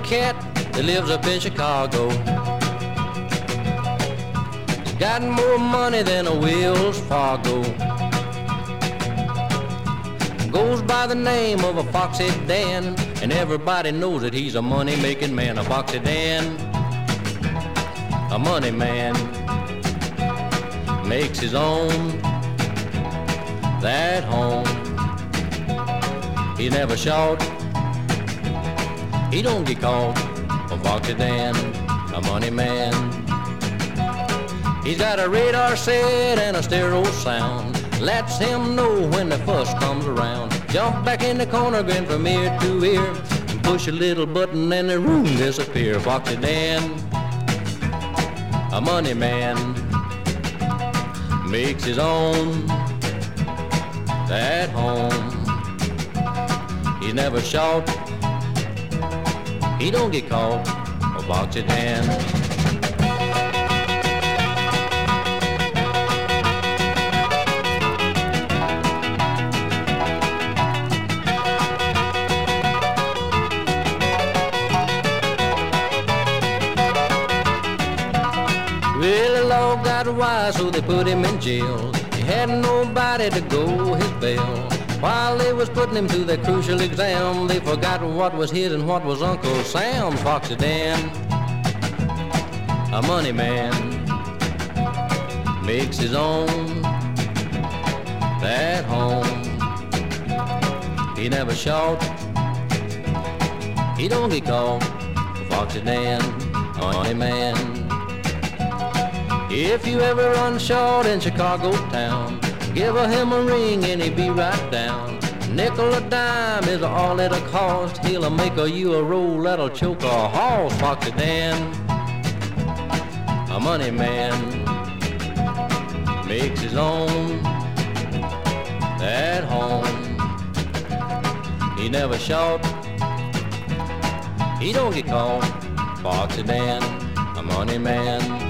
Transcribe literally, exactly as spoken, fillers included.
cat that lives up in Chicago. He's got more money than a Wells Fargo. Goes by the name of a Foxy Dan, and everybody knows that he's a money-making man. A Foxy Dan, a money man, makes his own at home. He never short, he don't get caught. A Foxy Dan, a money man. He's got a radar set and a stereo sound, lets him know when the fuss comes around. Jump back in the corner, grin from ear to ear, and push a little button and the room disappear. Foxy Dan, a money man, makes his own at home. He's never short, he don't get caught. A Foxy Dan. Well, the law got wise, so they put him in jail. He had nobody to go his bail. While they was putting him through that crucial exam, they forgot what was his and what was Uncle Sam's. Foxy Dan, a money man, makes his own at home. He never short, he don't get caught. Foxy Dan, a money man. If you ever run short in Chicago town, give him a ring and he'll be right down. Nickel or dime is all it'll cost. He'll make a you a roll that'll choke a horse. Foxy Dan, a money man, makes his own at home. He never short, he don't get caught. Foxy Dan, a money man.